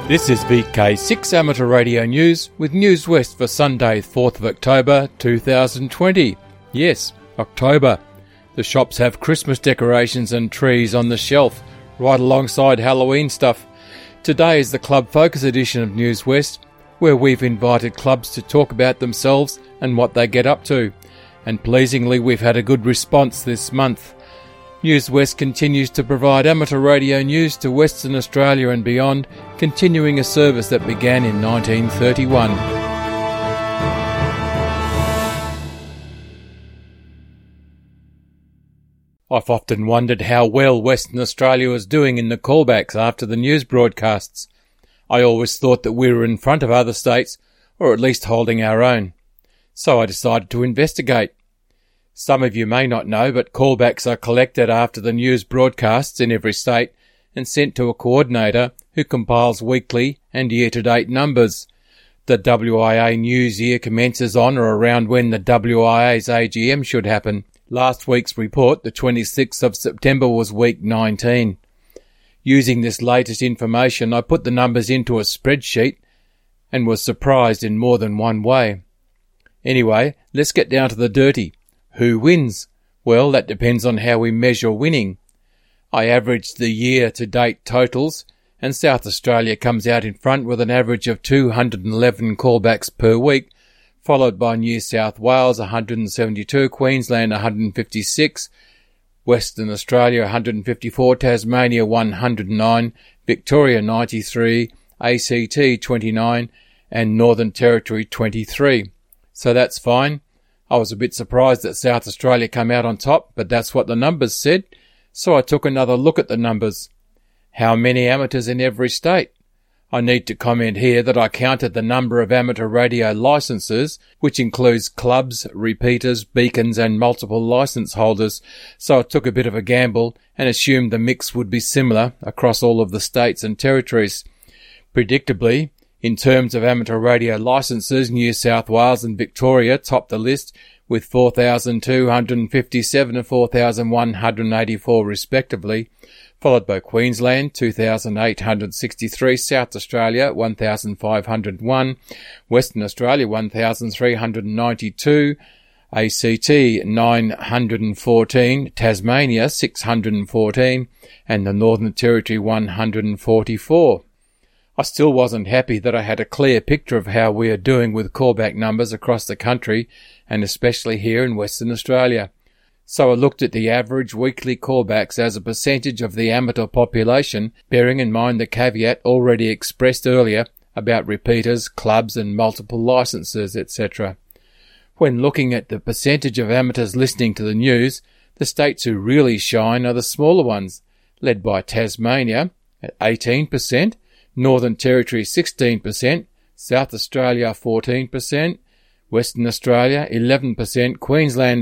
This is VK6 Amateur Radio News with News West for Sunday, 4th of October 2020. Yes, October. The shops have Christmas decorations and trees on the shelf, right alongside Halloween stuff. Today is the Club Focus edition of News West, where we've invited clubs to talk about themselves and what they get up to. And pleasingly, we've had a good response this month. News West continues to provide amateur radio news to Western Australia and beyond, continuing a service that began in 1931. I've often wondered how well Western Australia was doing in the callbacks after the news broadcasts. I always thought that we were in front of other states, or at least holding our own. So I decided to investigate. Some of you may not know, but callbacks are collected after the news broadcasts in every state and sent to a coordinator who compiles weekly and year-to-date numbers. The WIA news year commences on or around when the WIA's AGM should happen. Last week's report, the 26th of September, was week 19. Using this latest information, I put the numbers into a spreadsheet and was surprised in more than one way. Anyway, let's get down to the dirty. Who wins? Well, that depends on how we measure winning. I averaged the year-to-date totals, and South Australia comes out in front with an average of 211 callbacks per week, followed by New South Wales 172, Queensland 156, Western Australia 154, Tasmania 109, Victoria 93, ACT 29, and Northern Territory 23. So that's fine. I was a bit surprised that South Australia came out on top, but that's what the numbers said, so I took another look at the numbers. How many amateurs in every state? I need to comment here that I counted the number of amateur radio licences, which includes clubs, repeaters, beacons and multiple licence holders, so I took a bit of a gamble and assumed the mix would be similar across all of the states and territories. Predictably, in terms of amateur radio licences, New South Wales and Victoria topped the list with 4,257 and 4,184 respectively, followed by Queensland 2,863, South Australia 1,501, Western Australia 1,392, ACT 914, Tasmania 614, and the Northern Territory 144. I still wasn't happy that I had a clear picture of how we are doing with callback numbers across the country, and especially here in Western Australia. So I looked at the average weekly callbacks as a percentage of the amateur population, bearing in mind the caveat already expressed earlier about repeaters, clubs and multiple licences, etc. When looking at the percentage of amateurs listening to the news, the states who really shine are the smaller ones, led by Tasmania at 18%, Northern Territory 16%, South Australia 14%, Western Australia 11%, Queensland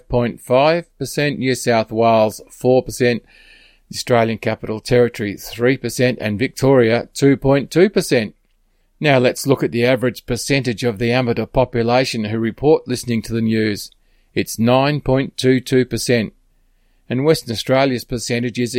5.5%, New South Wales 4%, the Australian Capital Territory 3% and Victoria 2.2%. Now let's look at the average percentage of the amateur population who report listening to the news. It's 9.22%, and Western Australia's percentage is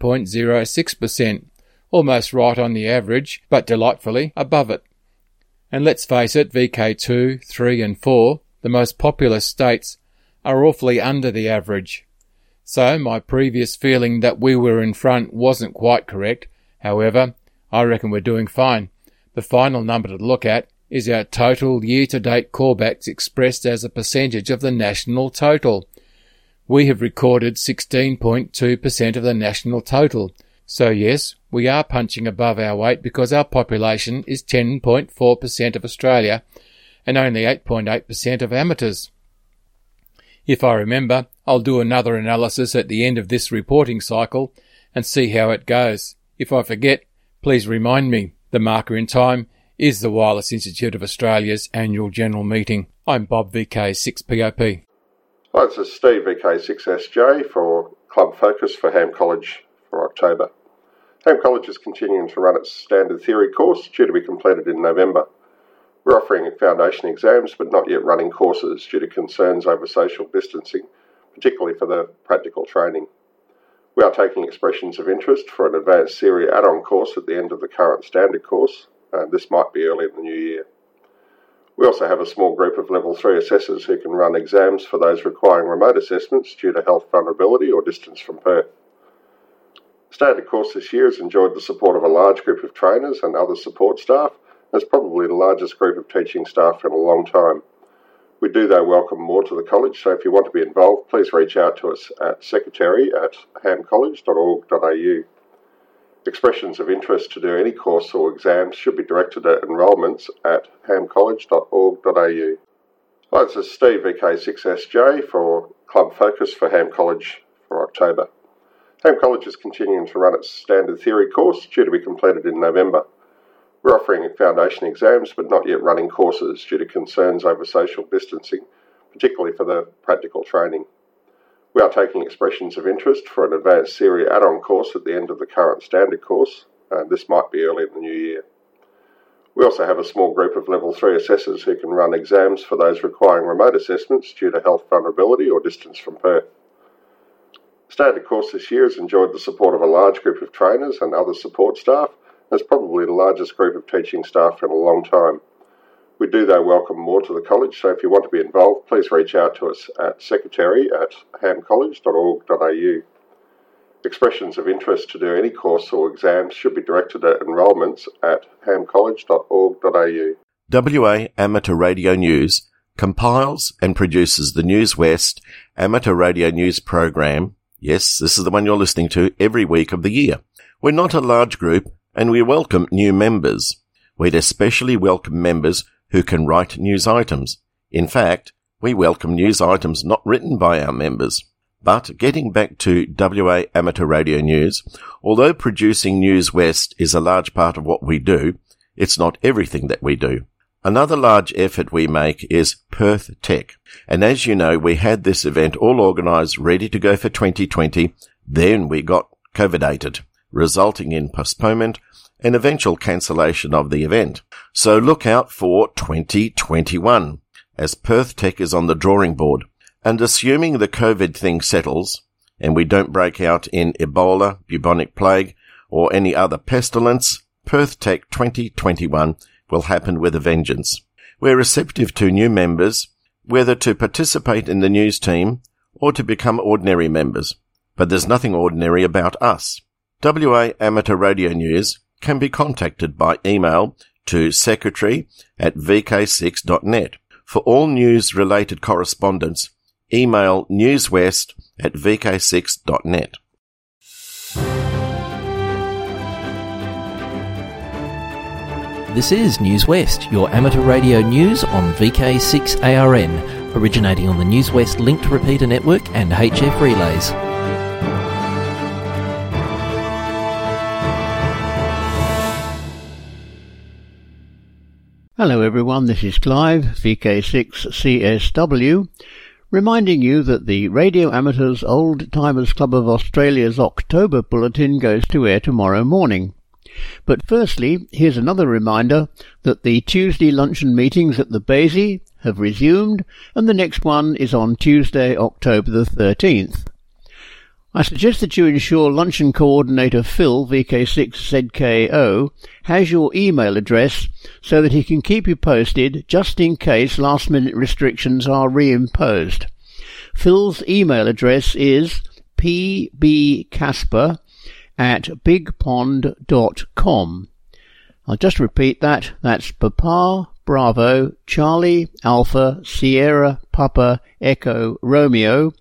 11.06%. Almost right on the average, but delightfully above it. And let's face it, VK2, 3 and 4, the most populous states, are awfully under the average. So my previous feeling that we were in front wasn't quite correct. However, I reckon we're doing fine. The final number to look at is our total year-to-date callbacks expressed as a percentage of the national total. We have recorded 16.2% of the national total. So yes, we are punching above our weight because our population is 10.4% of Australia and only 8.8% of amateurs. If I remember, I'll do another analysis at the end of this reporting cycle and see how it goes. If I forget, please remind me. The marker in time is the Wireless Institute of Australia's annual general meeting. I'm Bob, VK6POP. Hi, this is Steve, VK6SJ for Club Focus for Ham College for October. Ham College is continuing to run its standard theory course, due to be completed in November. We're offering foundation exams, but not yet running courses due to concerns over social distancing, particularly for the practical training. We are taking expressions of interest for an advanced theory add-on course at the end of the current standard course, and this might be early in the new year. We also have a small group of Level 3 assessors who can run exams for those requiring remote assessments due to health vulnerability or distance from Perth. The standard course this year has enjoyed the support of a large group of trainers and other support staff, and is probably the largest group of teaching staff in a long time. We do, though, welcome more to the college, so if you want to be involved, please reach out to us at secretary@hamcollege.org.au. Expressions of interest to do any course or exams should be directed at enrolments at hamcollege.org.au. Hi, this is Steve, VK6SJ, for Club Focus for Ham College for October. Ham College is continuing to run its standard theory course, due to be completed in November. We're offering foundation exams but not yet running courses due to concerns over social distancing, particularly for the practical training. We are taking expressions of interest for an advanced theory add-on course at the end of the current standard course, and this might be early in the new year. We also have a small group of Level 3 assessors who can run exams for those requiring remote assessments due to health vulnerability or distance from Perth. The standard course this year has enjoyed the support of a large group of trainers and other support staff, and is probably the largest group of teaching staff in a long time. We do, though, welcome more to the college, so if you want to be involved, please reach out to us at secretary@hamcollege.org.au. Expressions of interest to do any course or exams should be directed at enrolments at hamcollege.org.au. WA Amateur Radio News compiles and produces the News West Amateur Radio News program. Yes, this is the one you're listening to every week of the year. We're not a large group, and we welcome new members. We'd especially welcome members who can write news items. In fact, we welcome news items not written by our members. But getting back to WA Amateur Radio News, although producing News West is a large part of what we do, it's not everything that we do. Another large effort we make is Perth Tech. And as you know, we had this event all organised, ready to go for 2020. Then we got COVID-ated, resulting in postponement and eventual cancellation of the event. So look out for 2021, as Perth Tech is on the drawing board. And assuming the COVID thing settles, and we don't break out in Ebola, bubonic plague, or any other pestilence, Perth Tech 2021 will happen with a vengeance. We're receptive to new members, whether to participate in the news team or to become ordinary members. But there's nothing ordinary about us. WA Amateur Radio News can be contacted by email to secretary@vk6.net. For all news-related correspondence, email newswest@vk6.net. This is News West, your amateur radio news on VK6ARN, originating on the News West linked repeater network and HF relays. Hello everyone, this is Clive, VK6CSW, reminding you that the Radio Amateurs Old Timers Club of Australia's October Bulletin goes to air tomorrow morning. But firstly, here's another reminder that the Tuesday luncheon meetings at the Basie have resumed, and the next one is on Tuesday, October the 13th. I suggest that you ensure luncheon coordinator Phil, VK6ZKO, has your email address so that he can keep you posted just in case last-minute restrictions are reimposed. Phil's email address is pbcasper@bigpond.com. I'll just repeat that. That's Papa, Bravo, Charlie, Alpha, Sierra, Papa, Echo, Romeo,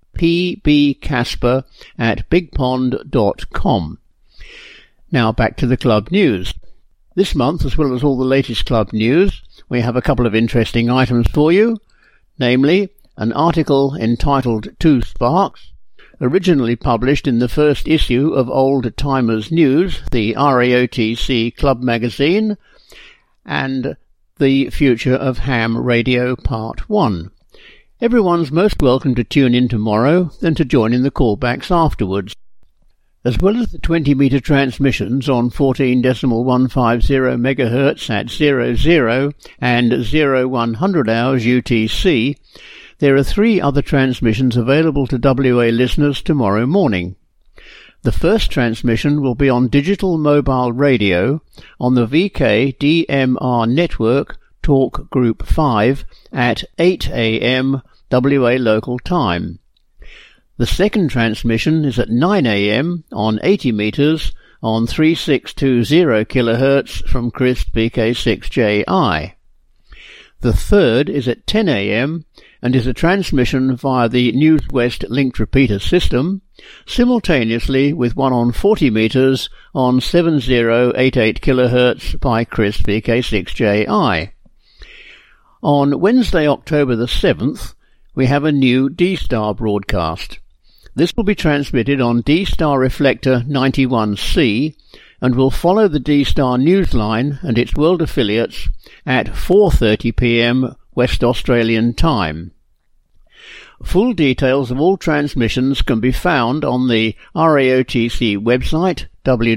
pbcasper@bigpond.com. Now back to the club news. This month, as well as all the latest club news, we have a couple of interesting items for you, namely an article entitled Two Sparks, originally published in the first issue of Old Timers News, the RAOTC club magazine, and The Future of Ham Radio Part 1. Everyone's most welcome to tune in tomorrow, then to join in the callbacks afterwards. As well as the 20-metre transmissions on 14.150 MHz at 00 and 0100 hours UTC, there are 3 other transmissions available to WA listeners tomorrow morning. The first transmission will be on digital mobile radio on the VK-DMR network Talk Group 5 at 8 a.m. WA local time. The second transmission is at 9 a.m. on 80 metres on 3620 kHz from CRISP VK6JI. The third is at 10 a.m. and is a transmission via the News West linked repeater system, simultaneously with one on 40 metres on 7088 kHz by CRISP VK6JI. On Wednesday, October the 7th, we have a new D-Star broadcast. This will be transmitted on D-Star Reflector 91C and will follow the D-Star Newsline and its world affiliates at 4:30 p.m. West Australian time. Full details of all transmissions can be found on the RAOTC website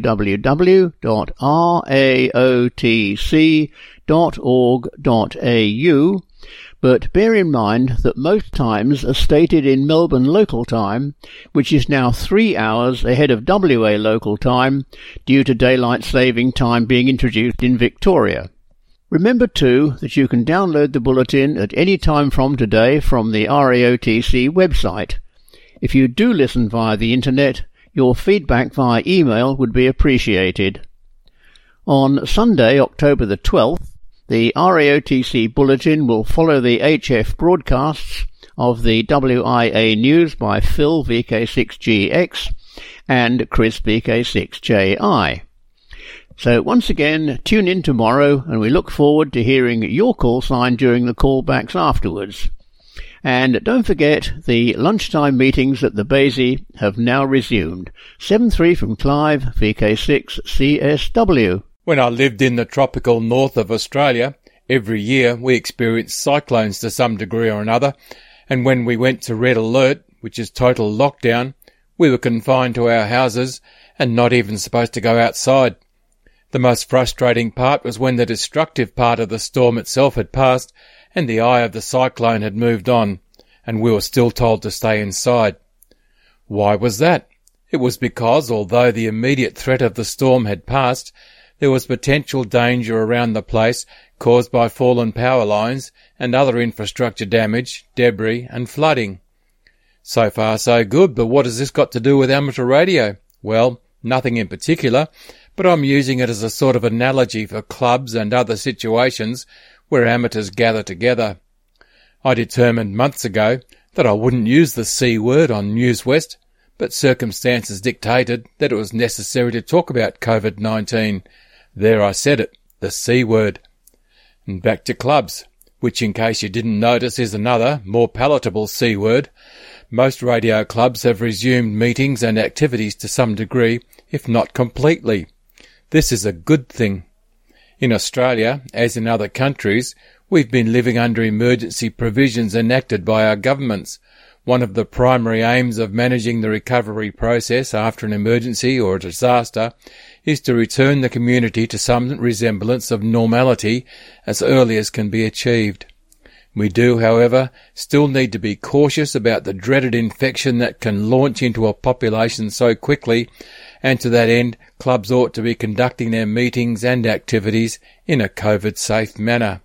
www.raotc.org.au, but bear in mind that most times are stated in Melbourne local time, which is now 3 hours ahead of WA local time due to daylight saving time being introduced in Victoria. Remember too that you can download the bulletin at any time from today from the RAOTC website. If you do listen via the internet, your feedback via email would be appreciated. On Sunday, October the 12th, the RAOTC bulletin will follow the HF broadcasts of the WIA News by Phil VK6GX and Chris VK6JI. So once again, tune in tomorrow and we look forward to hearing your call sign during the callbacks afterwards. And don't forget, the lunchtime meetings at the Basie have now resumed. 7-3 from Clive, VK6CSW. When I lived in the tropical north of Australia, every year we experienced cyclones to some degree or another, and when we went to red alert, which is total lockdown, we were confined to our houses and not even supposed to go outside. The most frustrating part was when the destructive part of the storm itself had passed and the eye of the cyclone had moved on, and we were still told to stay inside. Why was that? It was because, although the immediate threat of the storm had passed, there was potential danger around the place caused by fallen power lines and other infrastructure damage, debris and flooding. So far so good, but what has this got to do with amateur radio? Well, nothing in particular, but I'm using it as a sort of analogy for clubs and other situations where amateurs gather together. I determined months ago that I wouldn't use the C word on News West, but circumstances dictated that it was necessary to talk about COVID-19. There I said it, the C word. And back to clubs, which in case you didn't notice is another, more palatable C word. Most radio clubs have resumed meetings and activities to some degree, if not completely. This is a good thing. In Australia, as in other countries, we've been living under emergency provisions enacted by our governments. One of the primary aims of managing the recovery process after an emergency or a disaster is to return the community to some resemblance of normality as early as can be achieved. We do, however, still need to be cautious about the dreaded infection that can launch into a population so quickly, and to that end, clubs ought to be conducting their meetings and activities in a COVID-safe manner.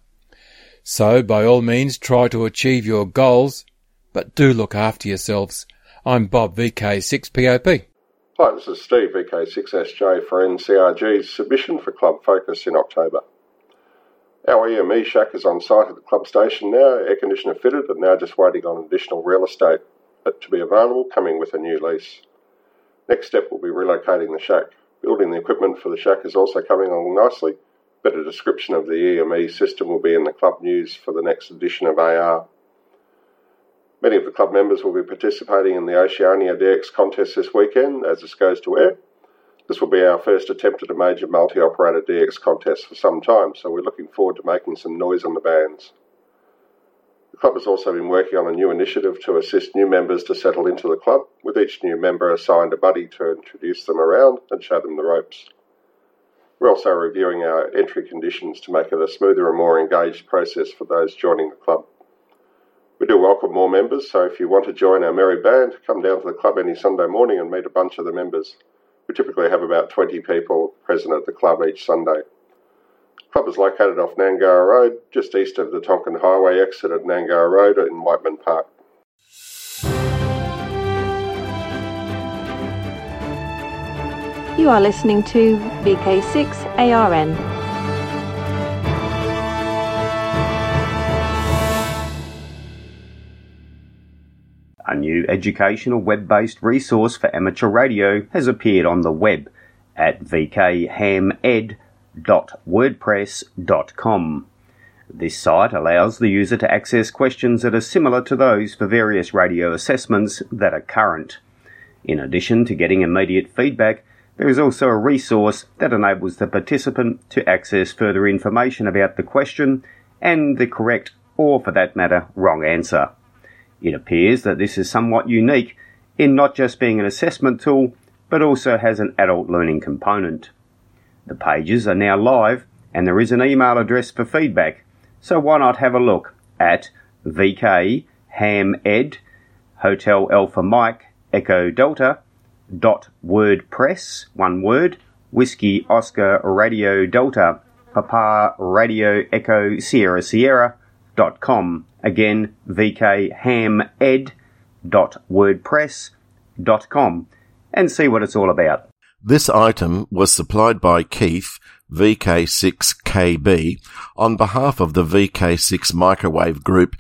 So, by all means, try to achieve your goals, but do look after yourselves. I'm Bob, VK6POP. Hi, this is Steve, VK6SJ for NCRG's submission for Club Focus in October. Our EME shack is on site at the club station now, air conditioner fitted, and now just waiting on additional real estate to be available, coming with a new lease. Next step will be relocating the shack. Building the equipment for the shack is also coming along nicely. Better description of the EME system will be in the club news for the next edition of AR. Many of the club members will be participating in the Oceania DX contest this weekend as this goes to air. This will be our first attempt at a major multi-operator DX contest for some time, so we're looking forward to making some noise on the bands. The club has also been working on a new initiative to assist new members to settle into the club, with each new member assigned a buddy to introduce them around and show them the ropes. We're also reviewing our entry conditions to make it a smoother and more engaged process for those joining the club. We do welcome more members, so if you want to join our merry band, come down to the club any Sunday morning and meet a bunch of the members. We typically have about 20 people present at the club each Sunday. The club is located off Nangara Road, just east of the Tonkin Highway exit at Nangara Road in Whiteman Park. You are listening to VK6ARN. A new educational web-based resource for amateur radio has appeared on the web at vkhamed.wordpress.com. This site allows the user to access questions that are similar to those for various radio assessments that are current. In addition to getting immediate feedback, there is also a resource that enables the participant to access further information about the question and the correct, or for that matter, wrong answer. It appears that this is somewhat unique in not just being an assessment tool, but also has an adult learning component. The pages are now live and there is an email address for feedback, so why not have a look at vkhamed, Hotel Alpha Mike, Echo Delta, .wordpress, one word, Whiskey Oscar Radio Delta, Papa Radio Echo Sierra Sierra.com. Again, vkhamed.wordpress.com, and see what it's all about. This item was supplied by Keith, VK6KB, on behalf of the VK6 microwave group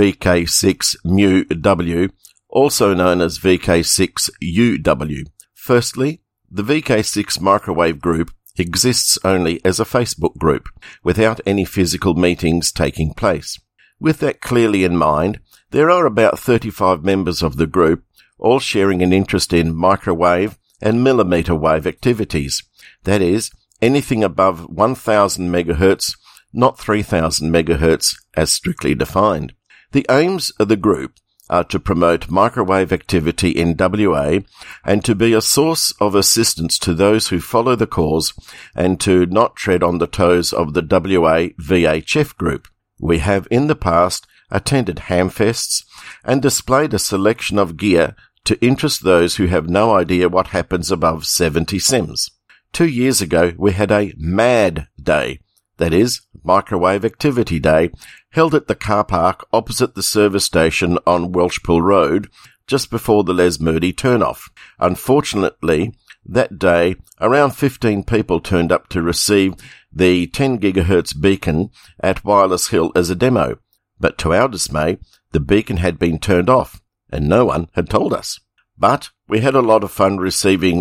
VK6MUW, also known as VK6UW. Firstly, the VK6 microwave group exists only as a Facebook group, without any physical meetings taking place. With that clearly in mind, there are about 35 members of the group, all sharing an interest in microwave and millimetre wave activities. That is, anything above 1000 MHz, not 3000 MHz as strictly defined. The aims of the group are to promote microwave activity in WA and to be a source of assistance to those who follow the cause and to not tread on the toes of the WA VHF group. We have in the past attended hamfests and displayed a selection of gear to interest those who have no idea what happens above 70 sims. 2 years ago, we had a MAD Day, that is, Microwave Activity Day, held at the car park opposite the service station on Welshpool Road, just before the Les Moody turn-off. Unfortunately, that day, around 15 people turned up to receive the 10 GHz beacon at Wireless Hill as a demo, but to our dismay, the beacon had been turned off, and no one had told us. But we had a lot of fun receiving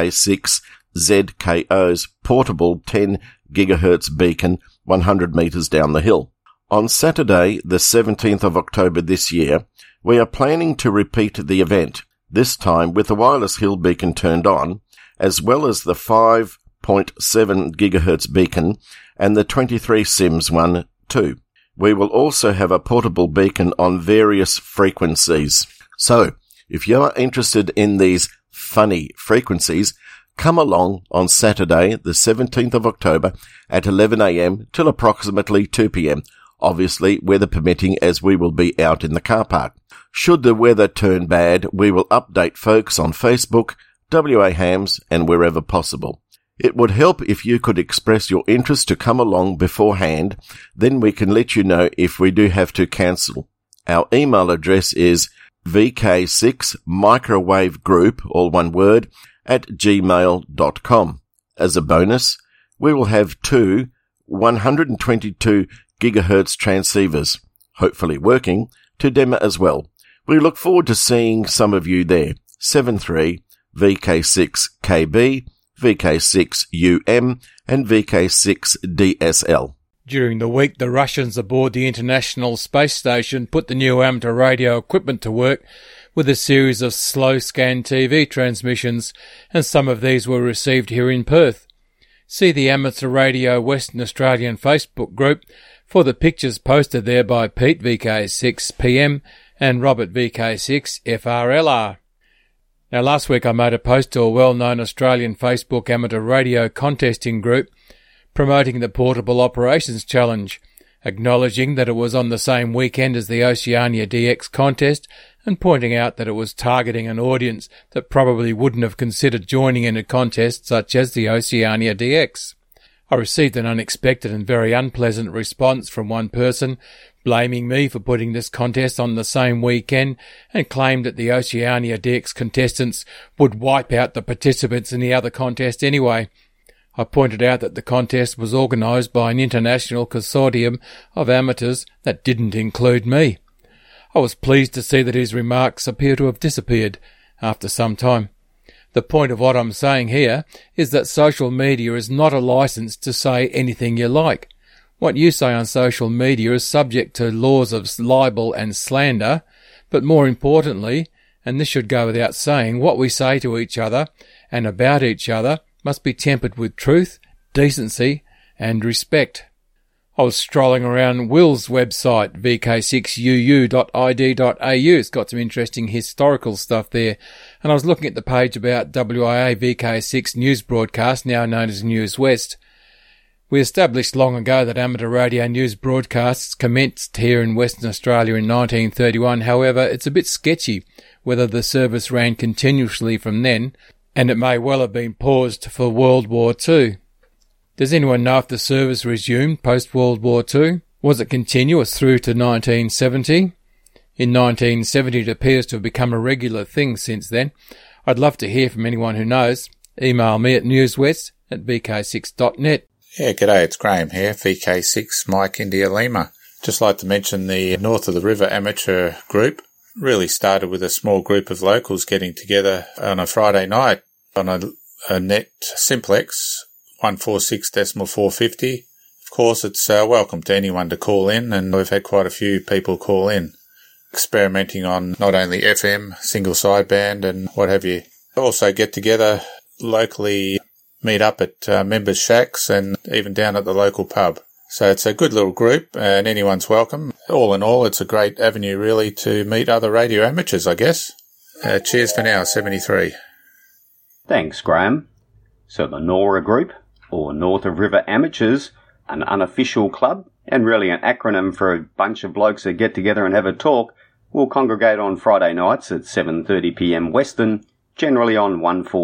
VK6ZKO's portable 10 GHz beacon 100 metres down the hill. On Saturday, the 17th of October this year, we are planning to repeat the event, this time with the Wireless Hill beacon turned on, as well as the 5.7 GHz beacon and the 23 sims one too. We will also have a portable beacon on various frequencies. So, if you are interested in these funny frequencies, come along on Saturday, the 17th of October at 11 a.m. till approximately 2 p.m. Obviously, weather permitting, as we will be out in the car park. Should the weather turn bad, we will update folks on Facebook, WA Hams, and wherever possible. It would help if you could express your interest to come along beforehand, then we can let you know if we do have to cancel. Our email address is vk6microwavegroup, all one word, @gmail.com. As a bonus, we will have 2 122 GHz transceivers, hopefully working, to demo as well. We look forward to seeing some of you there. 73 VK6KB, VK6UM, and VK6DSL. During the week, the Russians aboard the International Space Station put the new amateur radio equipment to work with a series of slow scan TV transmissions, and some of these were received here in Perth. See the Amateur Radio Western Australian Facebook group for the pictures posted there by Pete VK6PM and Robert VK6FRLR. Now, last week I made a post to a well-known Australian Facebook amateur radio contesting group promoting the Portable Operations Challenge, acknowledging that it was on the same weekend as the Oceania DX contest and pointing out that it was targeting an audience that probably wouldn't have considered joining in a contest such as the Oceania DX. I received an unexpected and very unpleasant response from one person, blaming me for putting this contest on the same weekend and claimed that the Oceania DX contestants would wipe out the participants in the other contest anyway. I pointed out that the contest was organised by an international consortium of amateurs that didn't include me. I was pleased to see that his remarks appear to have disappeared after some time. The point of what I'm saying here is that social media is not a licence to say anything you like. What you say on social media is subject to laws of libel and slander, but more importantly, and this should go without saying, what we say to each other and about each other must be tempered with truth, decency and respect. I was strolling around Will's website, vk6uu.id.au. It's got some interesting historical stuff there. And I was looking at the page about WIA VK6 news broadcast, now known as News West. We established long ago that amateur radio news broadcasts commenced here in Western Australia in 1931. However, it's a bit sketchy whether the service ran continuously from then, and it may well have been paused for World War II. Does anyone know if the service resumed post-World War II? Was it continuous through to 1970? In 1970 it appears to have become a regular thing since then. I'd love to hear from anyone who knows. Email me at newswest@vk6.net. Yeah, g'day, it's Graham here, VK6 Mike India Lima. Just like to mention the North of the River amateur group really started with a small group of locals getting together on a Friday night on a net simplex 146.450. Of course, it's welcome to anyone to call in, and we've had quite a few people call in, experimenting on not only FM, single sideband and what have you. Also get together locally, meet up at members' shacks and even down at the local pub. So it's a good little group and anyone's welcome. All in all, it's a great avenue really to meet other radio amateurs, I guess. Cheers for now, 73. Thanks, Graham. So the NORA Group, or North of River Amateurs, an unofficial club, and really an acronym for a bunch of blokes that get together and have a talk, will congregate on Friday nights at 7:30pm Western, generally on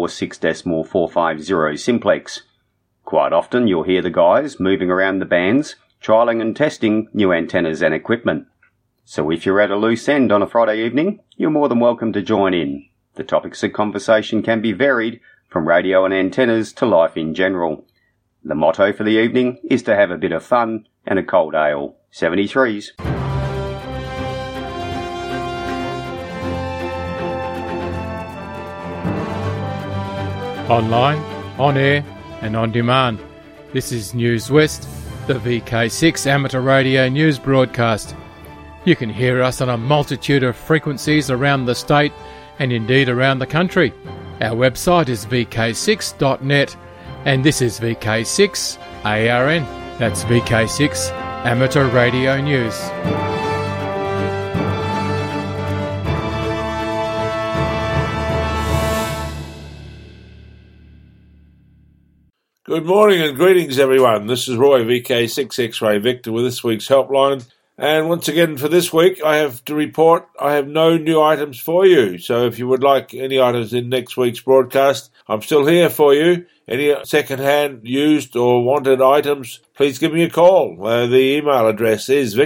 146.450 simplex. Quite often you'll hear the guys moving around the bands, trialling and testing new antennas and equipment. So if you're at a loose end on a Friday evening, you're more than welcome to join in. The topics of conversation can be varied, from radio and antennas to life in general. The motto for the evening is to have a bit of fun and a cold ale. 73s. Online, on air and on demand. This is News West, the VK6 amateur radio news broadcast. You can hear us on a multitude of frequencies around the state and indeed around the country. Our website is vk6.net and this is VK6 ARN. That's VK6 Amateur Radio News. Good morning and greetings, everyone. This is Roy, VK6 X-Ray Victor, with this week's helpline. And once again, for this week, I have to report I have no new items for you. So if you would like any items in next week's broadcast, I'm still here for you. Any second-hand, used or wanted items, please give me a call. The email address is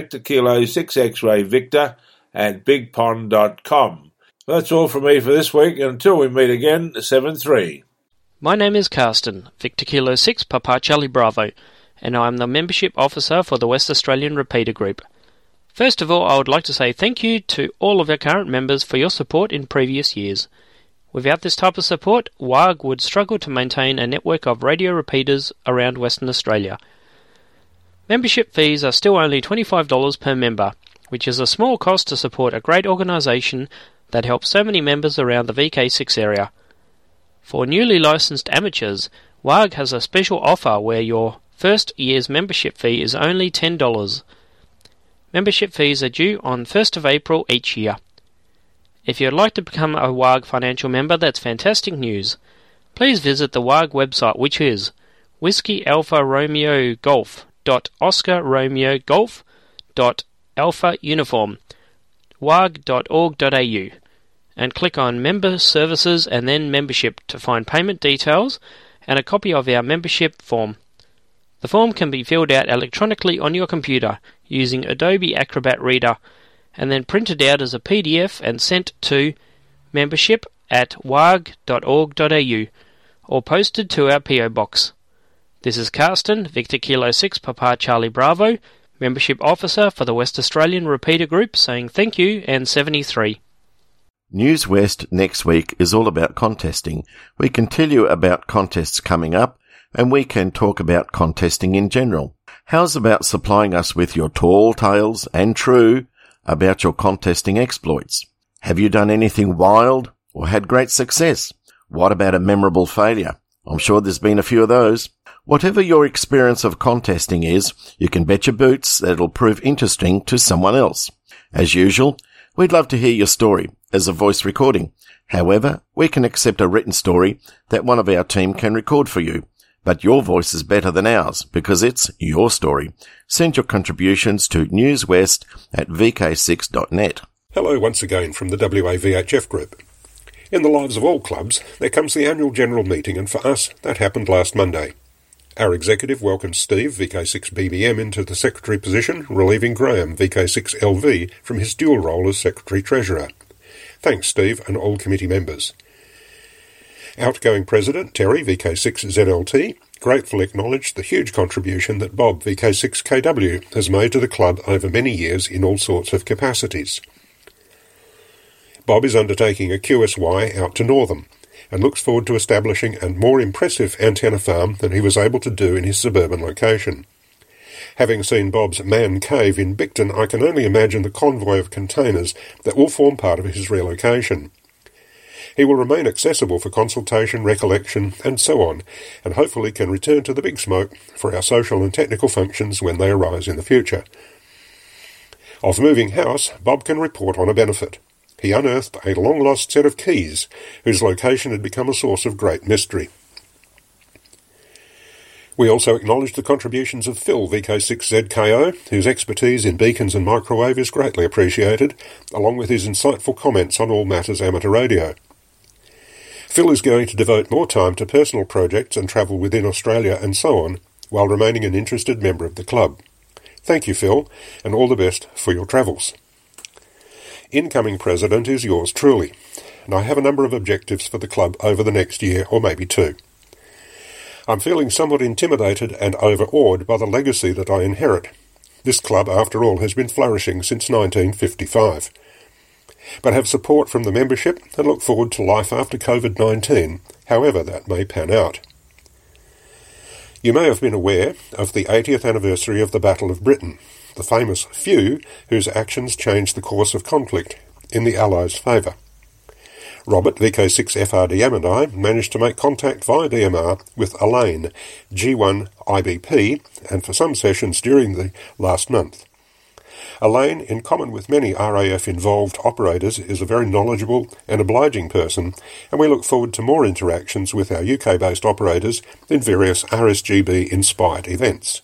victorkilo6xrayvictor@bigpond.com. That's all from me for this week. Until we meet again, 7-3. My name is Carsten, Victor Kilo 6 Papa Charlie Bravo, and I am the Membership Officer for the West Australian Repeater Group. First of all, I would like to say thank you to all of our current members for your support in previous years. Without this type of support, WARG would struggle to maintain a network of radio repeaters around Western Australia. Membership fees are still only $25 per member, which is a small cost to support a great organisation that helps so many members around the VK6 area. For newly licensed amateurs, WARG has a special offer where your first year's membership fee is only $10. Membership fees are due on 1st of April each year. If you'd like to become a WARG financial member, that's fantastic news. Please visit the WARG website, which is whiskeyalpharomeo golf.com www.oscarromeogolf.alpha-uniform, wag.org.au, and click on Member Services and then Membership to find payment details and a copy of our membership form. The form can be filled out electronically on your computer using Adobe Acrobat Reader and then printed out as a PDF and sent to membership@wag.org.au or posted to our PO Box. This is Carsten, Victor Kilo 6 Papa Charlie Bravo, Membership Officer for the West Australian Repeater Group, saying thank you and 73. News West next week is all about contesting. We can tell you about contests coming up, and we can talk about contesting in general. How's about supplying us with your tall tales and true about your contesting exploits? Have you done anything wild or had great success? What about a memorable failure? I'm sure there's been a few of those. Whatever your experience of contesting is, you can bet your boots that it'll prove interesting to someone else. As usual, we'd love to hear your story as a voice recording. However, we can accept a written story that one of our team can record for you. But your voice is better than ours because it's your story. Send your contributions to newswest@vk6.net. Hello once again from the WAVHF Group. In the lives of all clubs, there comes the annual general meeting, and for us, that happened last Monday. Our executive welcomed Steve, VK6BBM, into the secretary position, relieving Graham, VK6LV, from his dual role as secretary-treasurer. Thanks, Steve, and all committee members. Outgoing President Terry, VK6ZLT, gratefully acknowledged the huge contribution that Bob, VK6KW, has made to the club over many years in all sorts of capacities. Bob is undertaking a QSY out to Northam, and looks forward to establishing a more impressive antenna farm than he was able to do in his suburban location. Having seen Bob's man cave in Bicton, I can only imagine the convoy of containers that will form part of his relocation. He will remain accessible for consultation, recollection, and so on, and hopefully can return to the big smoke for our social and technical functions when they arise in the future. Of moving house, Bob can report on a benefit. He unearthed a long-lost set of keys, whose location had become a source of great mystery. We also acknowledge the contributions of Phil, VK6ZKO, whose expertise in beacons and microwave is greatly appreciated, along with his insightful comments on all matters amateur radio. Phil is going to devote more time to personal projects and travel within Australia and so on, while remaining an interested member of the club. Thank you, Phil, and all the best for your travels. Incoming president is yours truly, and I have a number of objectives for the club over the next year or maybe two. I'm feeling somewhat intimidated and overawed by the legacy that I inherit. This club, after all, has been flourishing since 1955. But have support from the membership and look forward to life after COVID-19, however that may pan out. You may have been aware of the 80th anniversary of the Battle of Britain, the famous few whose actions changed the course of conflict in the Allies' favour. Robert, VK6FRDM, and I managed to make contact via DMR with Elaine, G1IBP, and for some sessions during the last month. Elaine, in common with many RAF-involved operators, is a very knowledgeable and obliging person, and we look forward to more interactions with our UK-based operators in various RSGB-inspired events.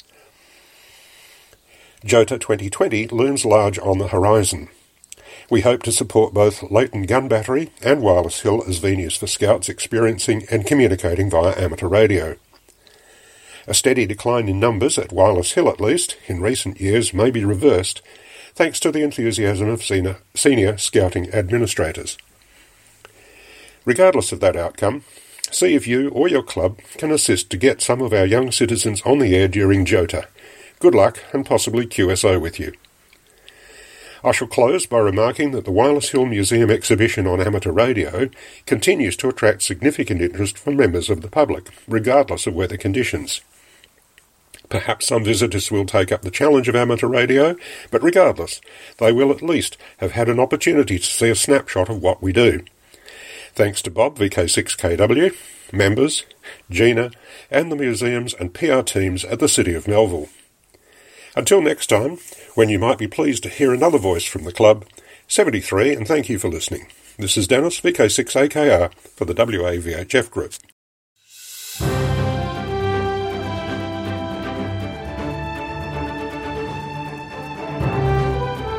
JOTA 2020 looms large on the horizon. We hope to support both Leighton Gun Battery and Wireless Hill as venues for scouts experiencing and communicating via amateur radio. A steady decline in numbers, at Wireless Hill at least, in recent years may be reversed, thanks to the enthusiasm of senior scouting administrators. Regardless of that outcome, see if you or your club can assist to get some of our young citizens on the air during JOTA. Good luck, and possibly QSO with you. I shall close by remarking that the Wireless Hill Museum exhibition on amateur radio continues to attract significant interest from members of the public, regardless of weather conditions. Perhaps some visitors will take up the challenge of amateur radio, but regardless, they will at least have had an opportunity to see a snapshot of what we do. Thanks to Bob, VK6KW, members, Gina, and the museums and PR teams at the City of Melville. Until next time, when you might be pleased to hear another voice from the club, 73, and thank you for listening. This is Dennis, VK6AKR, for the WAVHF Group.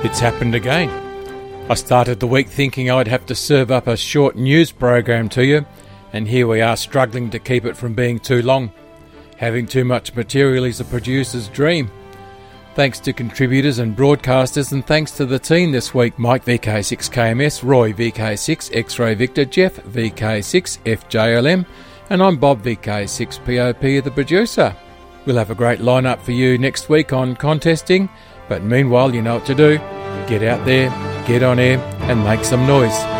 It's happened again. I started the week thinking I'd have to serve up a short news program to you, and here we are struggling to keep it from being too long. Having too much material is a producer's dream. Thanks to contributors and broadcasters, and thanks to the team this week: Mike VK6KMS, Roy VK6 X-Ray Victor, Jeff VK6 FJLM, and I'm Bob VK6POP, the producer. We'll have a great lineup for you next week on contesting, but meanwhile you know what to do. Get out there, get on air, and make some noise.